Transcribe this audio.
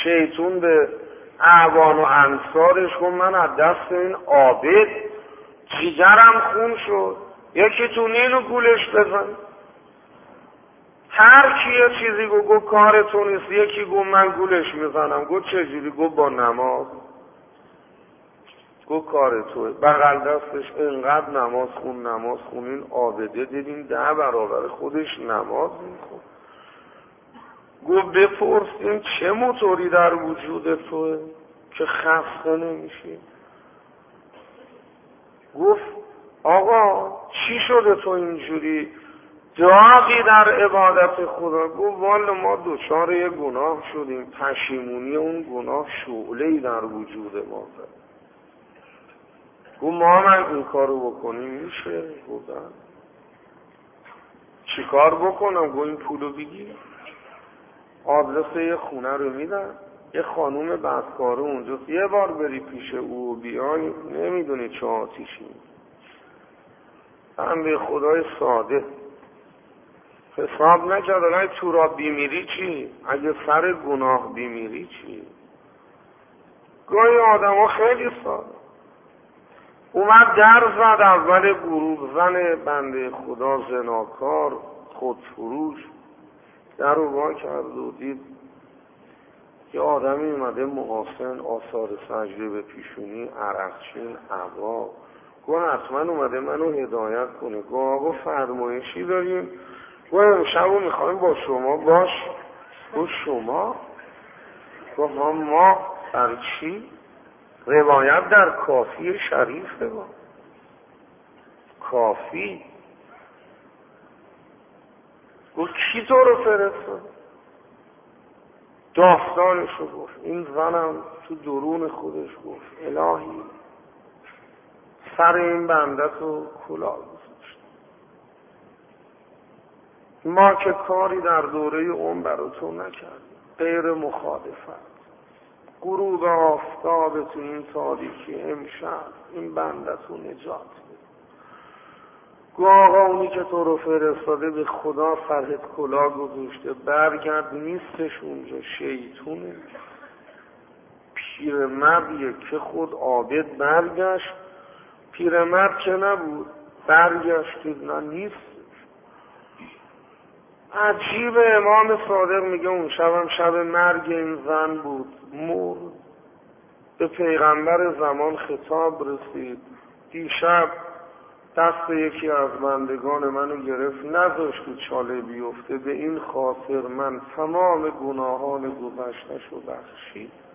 شیطون به اعوان و انصارش گفت من از دست این عابد جیگرم خون شد، یکی تو اینو گولش بزن. هر کی یه چیزی گفت کار تو نیست، یکی گفت من گولش میزنم. گفت چجوری؟ گفت با نماز. گفت کار توه. بغل دستش اینقدر نماز خون این عابده دیدیم 10 برابر خودش نماز میخون. گفت بپرسیم چه موتوری در وجود توه که خسته نمیشی؟ گفت آقا چی شده تو اینجوری داغی در عبادت خدا؟ گفت والا ما دوچار یه گناه شدیم، پشیمونی اون گناه شعله‌ای در وجود ما زد. گفت ما من این کارو بکنیم میشه؟ گفتم چی کار بکنم؟ گفت این پولو بگیر، آدرس یه خونه رو میدم، یه خانوم بدکاره اونجاست، یه بار بری پیش او و بیای نمیدونی چه آتیشی. هم به خدای ساده حساب نکرد. اگه تو را بیمیری چی؟ اگه سر گناه بیمیری چی؟ گاهی آدم ها خیلی ساده. اومد در زد اول گروه، زن بنده خدا زناکار خودفروش در رو وا کرد و دید یه آدمی اومده محاسن، آثار سجده به پیشونی، عرقچین، عبا. گفت حتما اومده منو هدایت کنه. گفت آقا فرمایشی داریم؟ گفت امشب رو میخوایم با شما باش. گفت شما؟ گفت ما برای چی؟ روایت در کافی شریفه. با کافی. گفت کی تو رو فرستاد؟ داستانشو گفت. این زنم تو درون خودش گفت الهی سر این بنده تو کلاه گذاشت. ما که کاری در دوره عمر برای تو نکردیم، غیر مخالفت. غروب آفتاب تو این تاریکی امشب این بنده تو نجات بده. گو آقا اونی که تو رو فرستاده به خدا سرت کلاه گذاشته، برگرد نیستش اونجا، شیطونه. پیرمردیه که خود عابد برگشت، پیرمرد که نبود برگشت نه نیست. عجیب. امام صادق میگه اون شبم شب مرگ این زن بود، مرد. به پیغمبر زمان خطاب رسید دیشب دست یکی از بندگان منو گرفت نذاشت تو چاله بیفته، به این خاطر من تمام گناهان گذشته‌شو بخشید.